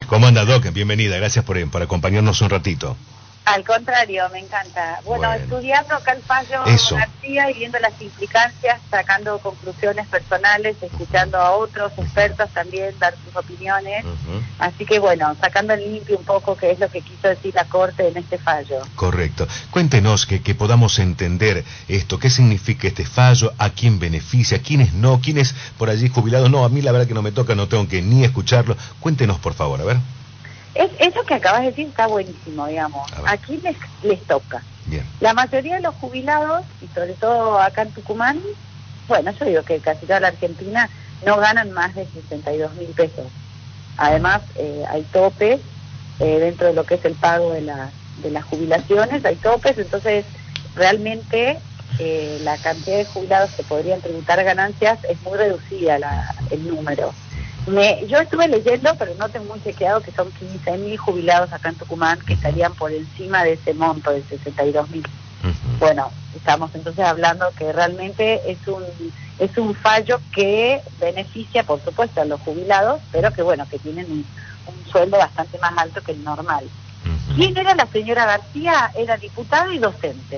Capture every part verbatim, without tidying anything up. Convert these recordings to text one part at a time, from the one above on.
¿Cómo anda, Doc? Bienvenida, gracias por, por acompañarnos un ratito. Al contrario, me encanta. Bueno, Bueno. estudiando acá el fallo Eso. García y viendo las implicancias, sacando conclusiones personales, escuchando a otros expertos también dar sus opiniones. Uh-huh. Así que bueno, sacando en limpio un poco qué es lo que quiso decir la Corte en este fallo. Correcto. Cuéntenos que, que podamos entender esto, qué significa este fallo, a quién beneficia, quiénes no, quiénes por allí jubilados. No, a mí la verdad que no me toca, no tengo que ni escucharlo. Cuéntenos, por favor, a ver. Es, eso que acabas de decir está buenísimo, digamos. A ver. ¿A quién les, les toca? Bien. La mayoría de los jubilados, y sobre todo acá en Tucumán, bueno, yo digo que casi toda la Argentina no ganan más de sesenta y dos mil pesos. Además, eh, hay topes eh, dentro de lo que es el pago de, la, de las jubilaciones, hay topes, entonces realmente eh, la cantidad de jubilados que podrían tributar ganancias es muy reducida la, el número. Me, yo estuve leyendo, pero no tengo muy chequeado, que son quince mil jubilados acá en Tucumán que estarían por encima de ese monto de sesenta y dos mil. Uh-huh. Bueno, estamos entonces hablando que realmente es un es un fallo que beneficia, por supuesto, a los jubilados, pero que bueno, que tienen un, un sueldo bastante más alto que el normal. Uh-huh. ¿Quién era la señora García? Era diputada y docente.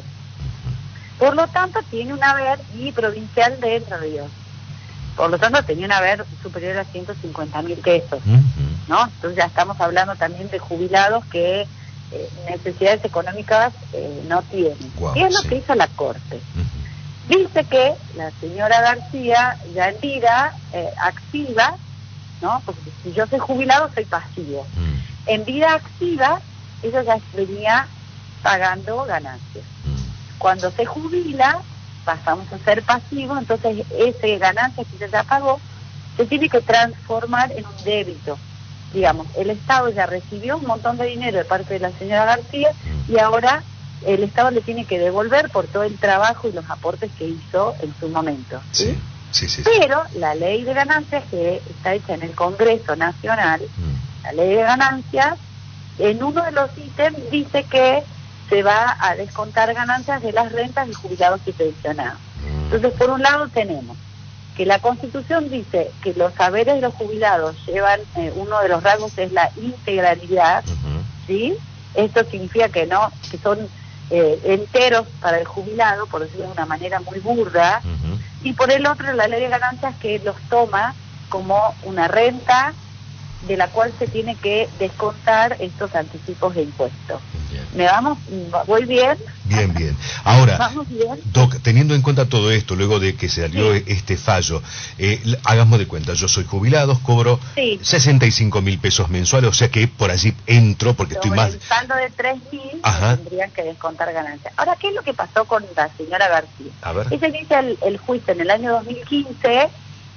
Por lo tanto, tiene un haber y provincial de Entre Ríos. Por lo tanto, tenía un haber superior a ciento cincuenta mil pesos, ¿no? Entonces ya estamos hablando también de jubilados que eh, necesidades económicas eh, no tienen. Wow, ¿Qué es lo sí. que hizo la Corte? Uh-huh. Dice que la señora García ya en vida eh, activa, ¿no? Porque si yo soy jubilado, soy pasivo. Uh-huh. En vida activa, ella ya venía pagando ganancias. Uh-huh. Cuando se jubila, pasamos a ser pasivos, entonces ese ganancia que se ya pagó se tiene que transformar en un débito. Digamos, el Estado ya recibió un montón de dinero de parte de la señora García y ahora el Estado le tiene que devolver por todo el trabajo y los aportes que hizo en su momento. ¿sí? Sí, sí, sí, Pero la ley de ganancias que está hecha en el Congreso Nacional, mm. la ley de ganancias, en uno de los ítems dice que se va a descontar ganancias de las rentas de jubilados y pensionados. Entonces, por un lado tenemos que la Constitución dice que los saberes de los jubilados llevan, eh, uno de los rasgos es la integralidad, uh-huh. ¿sí? Esto significa que no, que son eh, enteros para el jubilado, por decirlo de una manera muy burda, uh-huh. y por el otro la ley de ganancias que los toma como una renta de la cual se tiene que descontar estos anticipos de impuestos. Bien. ¿Me vamos? ¿Voy bien? Bien, bien. Ahora, ¿Vamos bien? Doc, teniendo en cuenta todo esto, luego de que se salió sí. este fallo, eh, hagamos de cuenta, yo soy jubilado, cobro sí. sesenta y cinco mil pesos mensuales, o sea que por allí entro porque Sobre estoy más... el saldo de tres mil tendrían que descontar ganancias. Ahora, ¿qué es lo que pasó con la señora García? A ver. Ella inicia el, el juicio en el año dos mil quince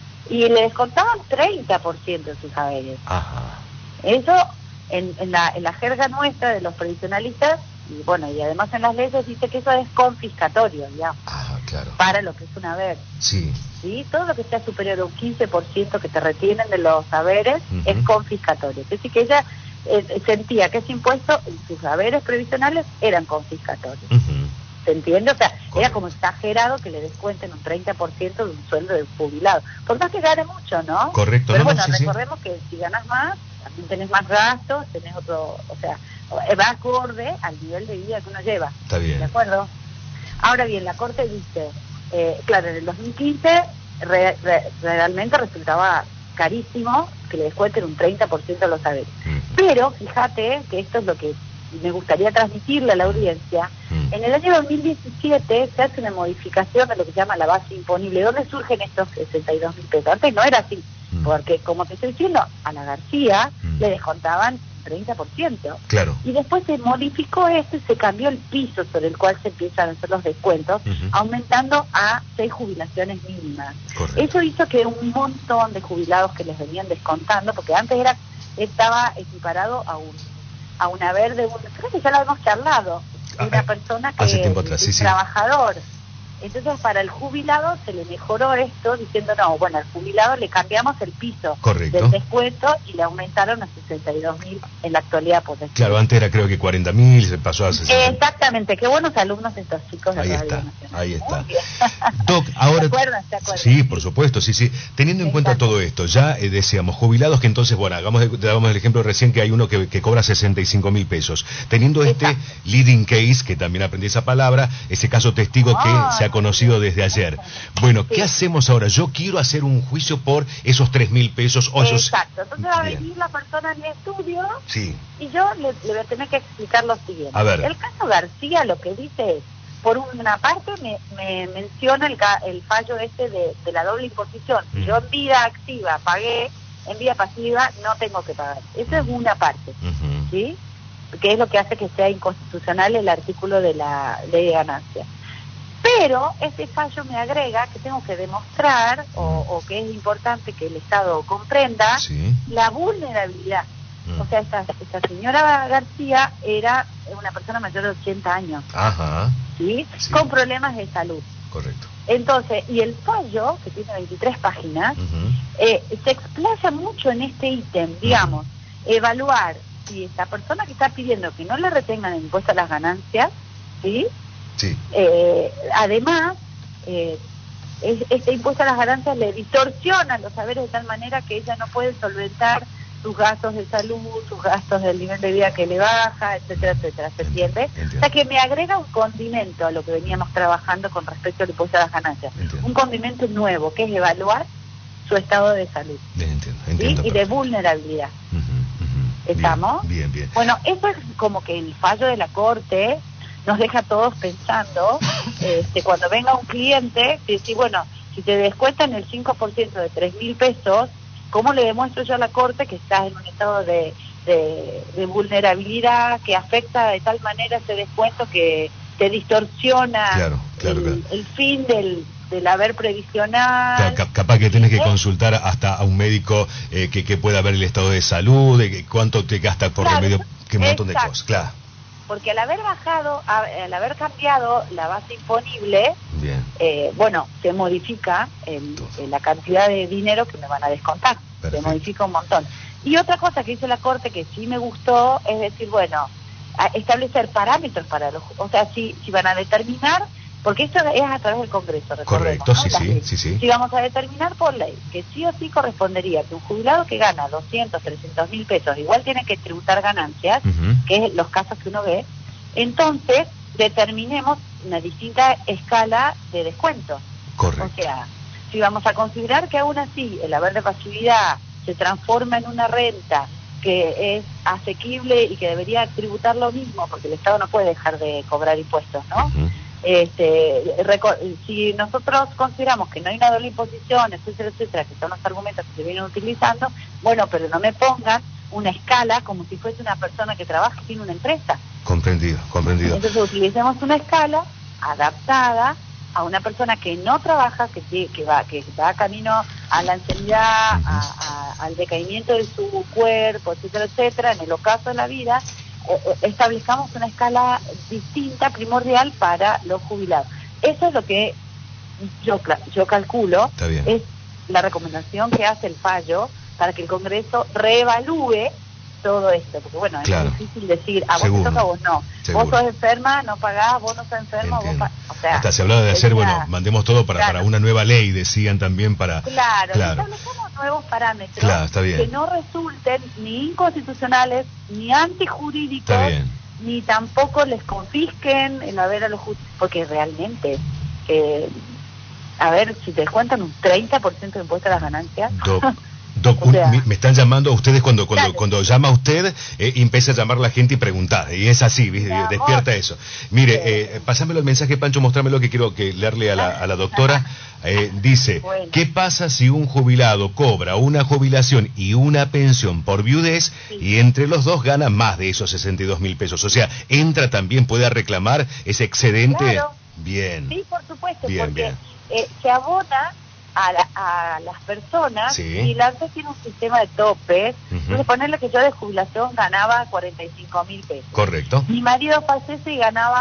y le descontaban treinta por ciento de sus saberes. Ajá. Eso, en, en, la, en la jerga nuestra de los previsionalistas, y bueno, y además en las leyes dice que eso es confiscatorio, digamos, Ajá, claro. para lo que es un haber. Sí. ¿Sí? Todo lo que sea superior a un quince por ciento que te retienen de los saberes uh-huh. es confiscatorio. Es decir, que ella eh, sentía que ese impuesto, sus saberes previsionales, eran confiscatorios. Uh-huh. ¿Se entiende? O sea, Correcto. Era como exagerado que le descuenten un treinta por ciento de un sueldo de jubilado. Por más que gane mucho, ¿no? Correcto. Pero no, bueno, no, sí, recordemos sí. que si ganas más, también tenés más gastos, tenés otro, o sea, va acorde al nivel de vida que uno lleva. Está bien. ¿De acuerdo? Ahora bien, la Corte dice, eh, claro, en el dos mil quince re, re, realmente resultaba carísimo que le descuenten un treinta por ciento de los saberes. Mm. Pero fíjate que esto es lo que me gustaría transmitirle a la audiencia. Mm. En el año dos mil diecisiete se hace una modificación de lo que se llama la base imponible. ¿Dónde surgen estos sesenta y dos mil pesos? Antes no era así, mm. porque como te estoy diciendo, a la García mm. le descontaban treinta por ciento. Claro. Y después se modificó esto y se cambió el piso sobre el cual se empiezan a hacer los descuentos, uh-huh. aumentando a seis jubilaciones mínimas. Correcto. Eso hizo que un montón de jubilados que les venían descontando, porque antes era estaba equiparado a un a un haber de un, creo que ya lo hemos charlado, de una persona que hace tiempo atrás, es sí, un sí. trabajador. Entonces para el jubilado se le mejoró esto diciendo, no, bueno, al jubilado le cambiamos el piso Correcto. del descuento y le aumentaron a sesenta y dos mil en la actualidad. Por claro, antes era creo que cuarenta mil, se pasó a sesenta. Exactamente, qué buenos alumnos estos chicos de Ahí Radio está, Nacional. ahí está. Muy bien. Doc, ahora... ¿Te acuerdas? ¿Te acuerdas? Sí, por supuesto, sí, sí. Teniendo en Me cuenta encanta. todo esto, ya eh, decíamos, jubilados que entonces, bueno, hagamos, dábamos el ejemplo recién que hay uno que, que cobra sesenta y cinco mil pesos. Teniendo este Exacto. leading case, que también aprendí esa palabra, ese caso testigo que Ah, se ha conocido desde ayer. Bueno, ¿qué Sí. hacemos ahora? Yo quiero hacer un juicio por esos tres mil pesos o esos... Exacto, entonces va a Bien. venir la persona a mi estudio Sí, y yo le, le voy a tener que explicar lo siguiente. A ver. El caso García lo que dice es, por una parte me, me menciona el, ca- el fallo este de, de la doble imposición. Si Mm. yo en vida activa pagué, en vida pasiva no tengo que pagar. Esa es una parte, ujú, ¿sí? Que es lo que hace que sea inconstitucional el artículo de la ley de ganancia. Pero ese fallo me agrega que tengo que demostrar, o, o que es importante que el Estado comprenda, sí, la vulnerabilidad. mm, O sea, esta, esta señora García era una persona mayor de ochenta años, ajá, ¿sí? Sí. Con problemas de salud. correcto. Entonces, y el fallo, que tiene veintitrés páginas, Ujú, eh, se explaya mucho en este ítem, digamos, evaluar si esta persona que está pidiendo que no le retengan el impuesto a las ganancias, ¿sí? Sí, Eh, además, eh, es- este impuesto a las ganancias le distorsiona los saberes de tal manera que ella no puede solventar sus gastos de salud, sus gastos del nivel de vida que le baja, etcétera, etcétera, ¿se entiende? Entiendo. O sea que me agrega un condimento a lo que veníamos trabajando con respecto al impuesto a las ganancias, Entiendo. un condimento nuevo, que es evaluar su estado de salud, entiendo, ¿sí? entiendo. Y de perfecto. vulnerabilidad. Ujú, ujú. ¿Estamos? Bien, bien, bien. Bueno, eso es como que el fallo de la Corte nos deja a todos pensando, este, cuando venga un cliente, decir, bueno, si te descuentan el cinco por ciento de tres mil pesos, ¿cómo le demuestro yo a la Corte que estás en un estado de, de, de vulnerabilidad que afecta de tal manera ese descuento que te distorsiona Claro, claro, el, claro. el fin del, del haber previsional? Ca- ca- Capaz que tenés que ¿Eh? consultar hasta a un médico eh, que, que pueda ver el estado de salud, de que cuánto te gasta por Claro, remedio, que un montón de exacto. cosas. Claro, Porque al haber bajado, a- al haber cambiado la base imponible, bien, eh, bueno, se modifica el- Todo. la cantidad de dinero que me van a descontar, Perfecto. se modifica un montón. Y otra cosa que dice la Corte que sí me gustó es decir, bueno, a- establecer parámetros para los, o sea, si, si van a determinar, porque esto es a través del Congreso, recordemos, correcto, ¿no? sí, Las sí, leyes. sí, sí. Si vamos a determinar por ley que sí o sí correspondería que un jubilado que gana doscientos, trescientos mil pesos igual tiene que tributar ganancias, Ujú, que es los casos que uno ve, entonces determinemos una distinta escala de descuento. correcto. O sea, si vamos a considerar que aún así el haber de pasividad se transforma en una renta que es asequible y que debería tributar lo mismo, porque el Estado no puede dejar de cobrar impuestos, ¿no? Ujú, Este, reco- si nosotros consideramos que no hay una doble imposición, etcétera, etcétera, que son los argumentos que se vienen utilizando, bueno, pero no me pongan una escala como si fuese una persona que trabaja y tiene una empresa. Comprendido, comprendido. Entonces utilicemos una escala adaptada a una persona que no trabaja, que tie- que va que va camino a la ancianidad, Ujú. a- a- al decaimiento de su cuerpo, etcétera, etcétera, en el ocaso de la vida, eh, eh, establezcamos una escala distinta, primordial para los jubilados. Eso es lo que yo, cla- yo calculo, Está bien. es la recomendación que hace el fallo para que el Congreso reevalúe todo esto, porque bueno, Claro. es difícil decir, a vos Seguro. te toca, a vos no. Seguro. Vos sos enferma, no pagás, vos no sos enfermo, vos Entiendo. pa o sea, Hasta se hablaba de hacer, sería- bueno, mandemos todo para, claro. para una nueva ley, decían también para... Claro, Claro. establecemos nuevos parámetros Claro, está bien. que no resulten ni inconstitucionales, ni antijurídicos, Está bien. ni tampoco les confisquen el haber a los ju- porque realmente, eh, a ver, si te descuentan un treinta por ciento de impuesto a las ganancias, Doc, Doc, O un- sea- me, me están llamando a ustedes cuando cuando Dale. cuando llama a usted, eh, empieza a llamar la gente y preguntar, y es así, ¿viste? Mi amor. Despierta eso. Mire, Sí. eh, pasámelo el mensaje, Pancho, mostrámelo que quiero que leerle a la, a la doctora. Eh, dice, Bueno. ¿qué pasa si un jubilado cobra una jubilación y una pensión por viudez Sí. y entre los dos ganan más de esos sesenta y dos mil pesos? O sea, entra también, puede reclamar ese excedente. Claro. Bien. Sí, por supuesto, Bien, porque bien. eh, se abona a, la- a las personas Sí. y la ANSES tiene un sistema de topes. Ujú. Entonces, ponerle que yo de jubilación ganaba cuarenta y cinco mil pesos. Correcto. Mi marido fallece y ganaba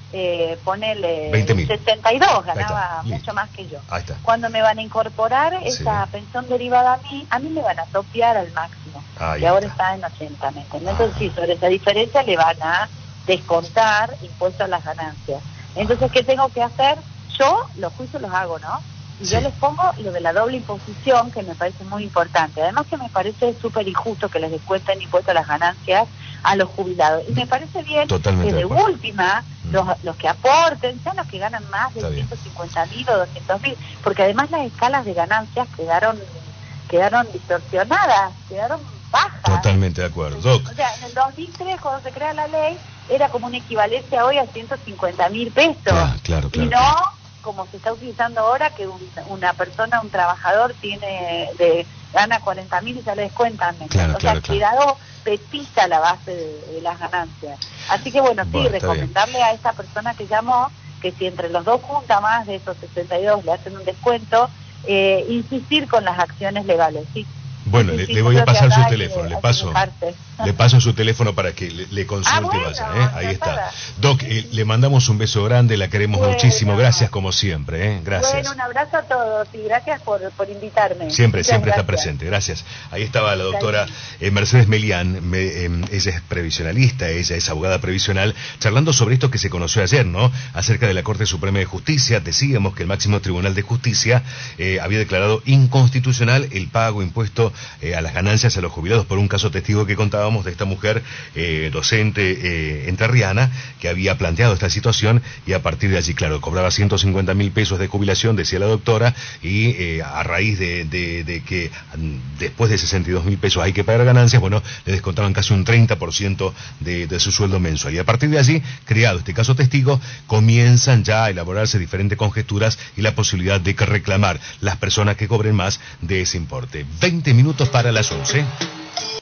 eh, ponele veinte mil. sesenta y dos, Ahí ganaba está, mucho listo. más que yo. Ahí está. Cuando me van a incorporar Sí. esa pensión derivada a mí, a mí me van a topear al máximo, Ahí que ahora está. está en ochenta, ¿me entiendes? Entonces sí, sobre esa diferencia le van a descontar impuestos a las ganancias. Entonces, ¿qué tengo que hacer? Yo los juicios los hago, ¿no? Y Sí. yo les pongo lo de la doble imposición, que me parece muy importante. Además que me parece súper injusto que les descuenten impuestos a las ganancias a los jubilados. Y me parece bien Totalmente que de de acuerdo. última, Mm. los, los que aporten, sean los que ganan más de Está bien. ciento cincuenta mil o doscientos mil, porque además las escalas de ganancias quedaron quedaron distorsionadas, quedaron bajas. Totalmente de acuerdo. Doc. O sea, en el dos mil tres, cuando se crea la ley, era como una equivalencia hoy a ciento cincuenta mil pesos. Claro, claro, claro. Y no como se está utilizando ahora, que un, una persona, un trabajador, tiene de gana cuarenta mil y ya le descuentan. Claro, o sea, claro, claro. quedado petita la base de, de las ganancias. Así que bueno, sí, Bueno, está recomendarle a esa persona que llamó que si entre los dos junta más de esos sesenta y dos le hacen un descuento, eh, insistir con las acciones legales, sí. Bueno, Sí, le, sí, le yo voy a creo que pasar acá su hay que- teléfono, le hay que paso, dejarse. le paso su teléfono para que le, le consulte Ah, bueno, y vaya, ¿eh? Ahí está. encantada. Doc, eh, le mandamos un beso grande, la queremos Bueno. muchísimo, gracias como siempre, ¿eh? Gracias. Bueno, un abrazo a todos y gracias por, por invitarme. Siempre, Muchas siempre está gracias. presente, gracias. Ahí estaba la doctora eh, Mercedes Melián, me, eh, ella es previsionalista, ella es abogada previsional, charlando sobre esto que se conoció ayer, ¿no? Acerca de la Corte Suprema de Justicia, decíamos que el máximo tribunal de justicia eh, había declarado inconstitucional el pago impuesto eh, a las ganancias a los jubilados por un caso testigo que contábamos de esta mujer eh, docente eh, entrerriana que había planteado esta situación y a partir de allí, claro, cobraba ciento cincuenta mil pesos de jubilación, decía la doctora, y eh, a raíz de, de, de que mm, después de sesenta y dos mil pesos hay que pagar ganancias, bueno, le descontaban casi un treinta por ciento de, de su sueldo mensual. Y a partir de allí, creado este caso testigo, comienzan ya a elaborarse diferentes conjeturas y la posibilidad de que reclamar las personas que cobren más de ese importe. veinte minutos para las once.